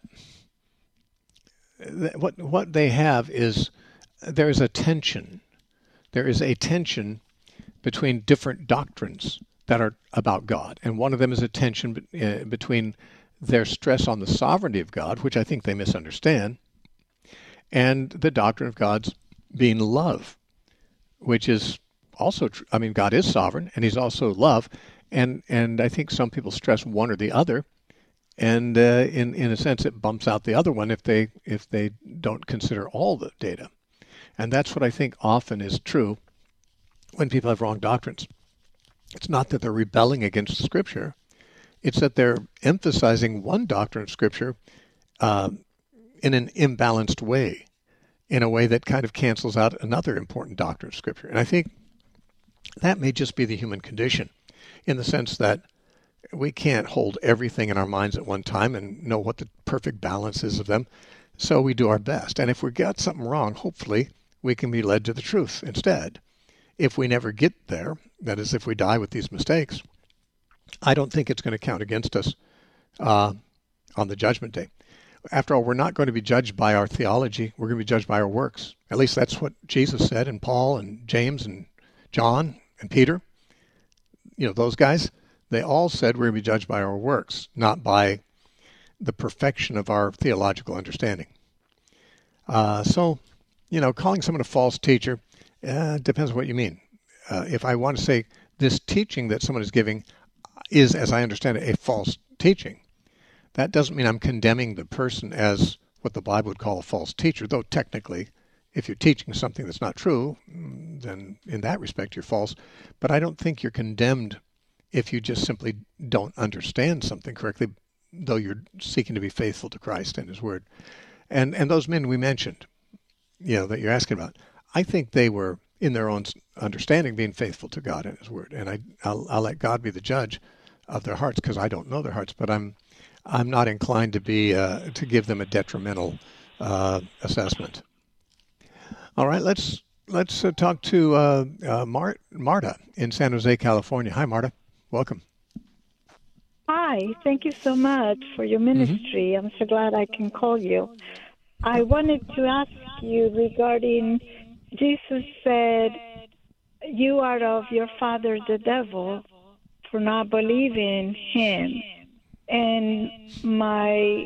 th- what what they have is there is a tension. There is a tension between different doctrines that are about God. And one of them is a tension be- uh, between their stress on the sovereignty of God, which I think they misunderstand, and the doctrine of God's being love, which is also true. I mean, God is sovereign, and he's also love, and and I think some people stress one or the other, and uh, in in a sense, it bumps out the other one if they if they don't consider all the data, and that's what I think often is true when people have wrong doctrines. It's not that they're rebelling against Scripture; it's that they're emphasizing one doctrine of Scripture uh, in an imbalanced way, in a way that kind of cancels out another important doctrine of Scripture. And I think that may just be the human condition, in the sense that we can't hold everything in our minds at one time and know what the perfect balance is of them. So we do our best. And if we got something wrong, hopefully we can be led to the truth instead. If we never get there, that is, if we die with these mistakes, I don't think it's going to count against us uh, on the judgment day. After all, we're not going to be judged by our theology. We're going to be judged by our works. At least that's what Jesus said, and Paul and James and John and Peter. You know, those guys, they all said we're going to be judged by our works, not by the perfection of our theological understanding. Uh, so, you know, calling someone a false teacher uh, depends on what you mean. Uh, if I want to say this teaching that someone is giving is, as I understand it, a false teaching, that doesn't mean I'm condemning the person as what the Bible would call a false teacher, though technically, if you're teaching something that's not true, then in that respect you're false. But I don't think you're condemned if you just simply don't understand something correctly, though you're seeking to be faithful to Christ and his word. And and those men we mentioned, you know, that you're asking about, I think they were, in their own understanding, being faithful to God and his word. And I, I'll, I'll let God be the judge of their hearts, because I don't know their hearts, but I'm I'm not inclined to be uh, to give them a detrimental uh, assessment. All right, let's let's uh, talk to uh, uh, Mar- Marta in San Jose, California. Hi, Marta. Welcome. Hi. Thank you so much for your ministry. Mm-hmm. I'm so glad I can call you. I wanted to ask you regarding Jesus said, "You are of your father the devil for not believing him." And my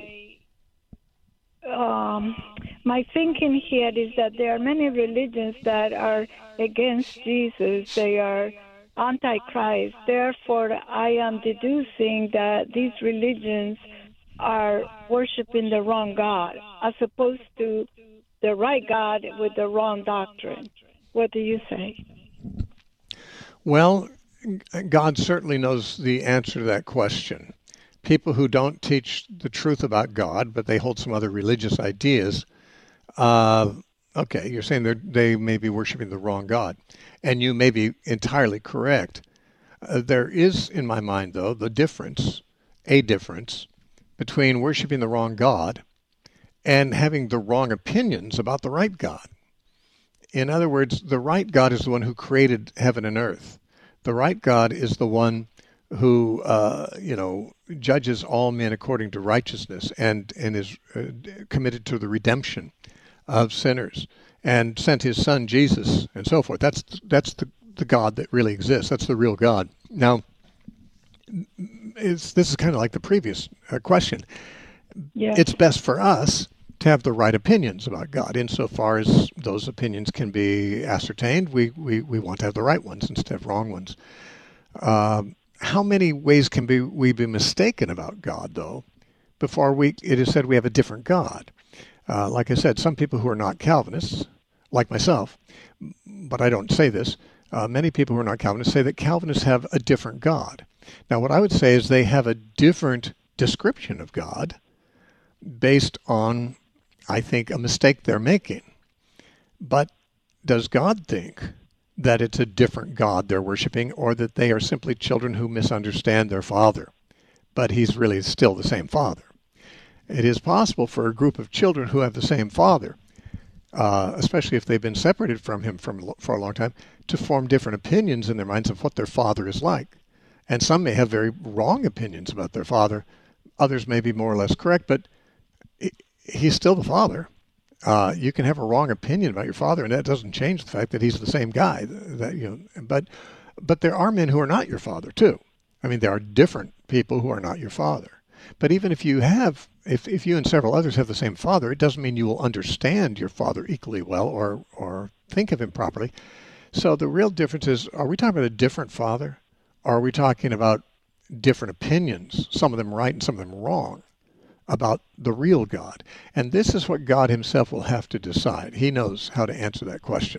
um, my thinking here is that there are many religions that are against Jesus. They are antichrist. Therefore, I am deducing that these religions are worshiping the wrong God, as opposed to the right God with the wrong doctrine. What do you say? Well, God certainly knows the answer to that question. People who don't teach the truth about God, but they hold some other religious ideas, uh, okay, you're saying they may be worshiping the wrong God. And you may be entirely correct. Uh, there is, in my mind, though, the difference, a difference, between worshiping the wrong God and having the wrong opinions about the right God. In other words, the right God is the one who created heaven and earth. The right God is the one who, uh, you know, judges all men according to righteousness and, and is uh, committed to the redemption of sinners and sent his son Jesus and so forth. That's that's the, the God that really exists. That's the real God. Now, it's, this is kind of like the previous uh, question. Yeah. It's best for us to have the right opinions about God. Insofar as those opinions can be ascertained, we, we, we want to have the right ones instead of wrong ones. Uh, how many ways can be, we be mistaken about God, though, before we it is said we have a different God? Uh, like I said, some people who are not Calvinists, like myself, but I don't say this, uh, many people who are not Calvinists say that Calvinists have a different God. Now, what I would say is they have a different description of God based on, I think, a mistake they're making. But does God think that it's a different God they're worshiping, or that they are simply children who misunderstand their father, but he's really still the same father? it is possible for a group of children who have the same father, uh, especially if they've been separated from him from, for a long time, to form different opinions in their minds of what their father is like. And some may have very wrong opinions about their father. Others may be more or less correct, but he's still the father. Uh, you can have a wrong opinion about your father, and that doesn't change the fact that he's the same guy. That, you know, but but there are men who are not your father too. I mean, there are different people who are not your father. But even if you have, if if you and several others have the same father, it doesn't mean you will understand your father equally well or or think of him properly. So the real difference is: are we talking about a different father, or are we talking about different opinions, some of them right and some of them wrong, about the real God? And this is what God himself will have to decide. He knows how to answer that question.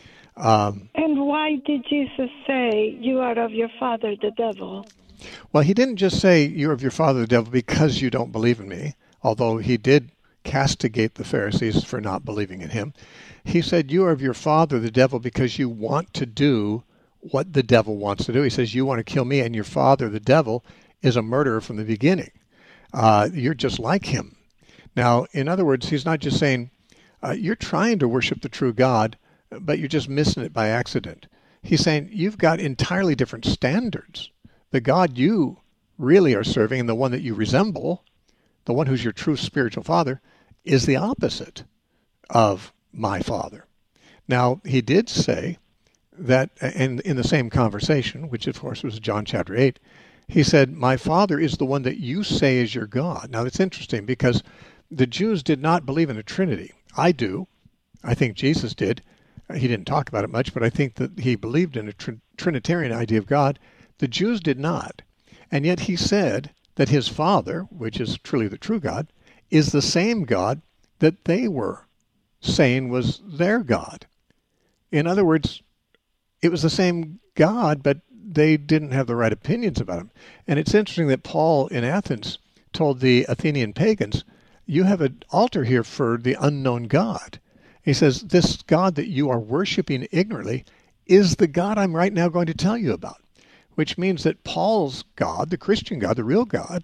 Um, and why did Jesus say, you are of your father, the devil? Well, he didn't just say, you're of your father, the devil, because you don't believe in me, although he did castigate the Pharisees for not believing in him. He said, you are of your father, the devil, because you want to do what the devil wants to do. He says, you want to kill me, and your father, the devil, is a murderer from the beginning. Uh, you're just like him. Now, in other words, he's not just saying, uh, you're trying to worship the true God, but you're just missing it by accident. He's saying, you've got entirely different standards. The God you really are serving and the one that you resemble, the one who's your true spiritual father, is the opposite of my father. Now, he did say that, and in the same conversation, which of course was John chapter eight, he said, my father is the one that you say is your God. Now, that's interesting because the Jews did not believe in the Trinity. I do. I think Jesus did. He didn't talk about it much, but I think that he believed in a tr- Trinitarian idea of God. The Jews did not. And yet he said that his Father, which is truly the true God, is the same God that they were saying was their God. In other words, it was the same God, but they didn't have the right opinions about him. And it's interesting that Paul in Athens told the Athenian pagans, you have an altar here for the unknown God. He says, this God that you are worshiping ignorantly is the God I'm right now going to tell you about, which means that Paul's God, the Christian God, the real God,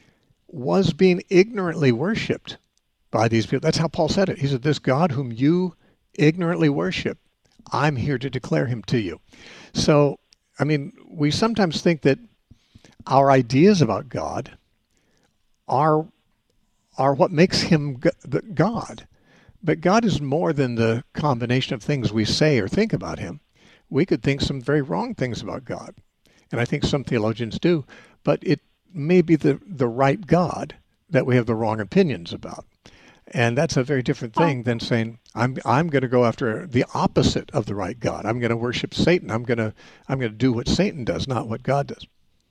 was being ignorantly worshipped by these people. That's how Paul said it. He said, this God whom you ignorantly worship, I'm here to declare him to you. So, I mean, we sometimes think that our ideas about God are, are what makes him God. But God is more than the combination of things we say or think about him. We could think some very wrong things about God, and I think some theologians do, but it may be the, the right God that we have the wrong opinions about. And that's a very different thing than saying, I'm I'm going to go after the opposite of the right God. I'm going to worship Satan. I'm going to I'm going to do what Satan does, not what God does.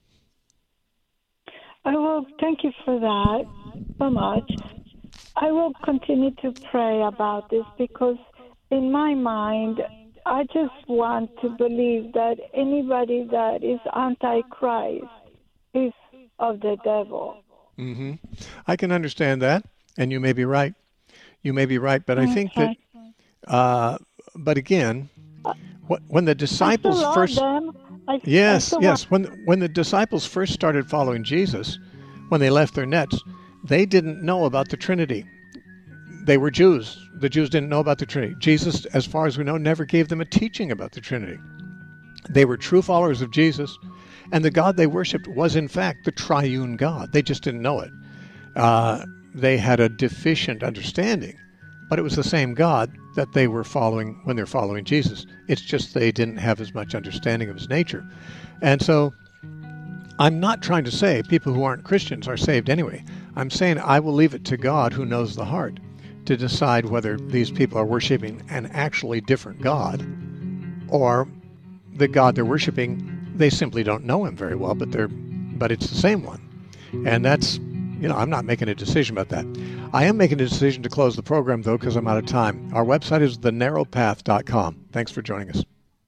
I will thank you for that so much. I will continue to pray about this because in my mind, I just want to believe that anybody that is anti-Christ is of the devil. Mm-hmm. I can understand that, and you may be right. You may be right, but I okay. think that, uh, but again, when the disciples I still first... love them. I, yes, I yes. When, when the disciples first started following Jesus, when they left their nets, they didn't know about the Trinity. They were Jews. The Jews didn't know about the Trinity. Jesus, as far as we know, never gave them a teaching about the Trinity. They were true followers of Jesus, and the God they worshipped was, in fact, the triune God. They just didn't know it. Uh, they had a deficient understanding, but it was the same God that they were following when they're following Jesus. It's just they didn't have as much understanding of his nature. And so I'm not trying to say people who aren't Christians are saved anyway. I'm saying I will leave it to God, who knows the heart, to decide whether these people are worshiping an actually different God or the God they're worshiping, they simply don't know him very well, but they're but it's the same one. And that's, you know, I'm not making a decision about that. I am making a decision to close the program, though, because I'm out of time. Our website is the narrow path dot com. Thanks for joining us.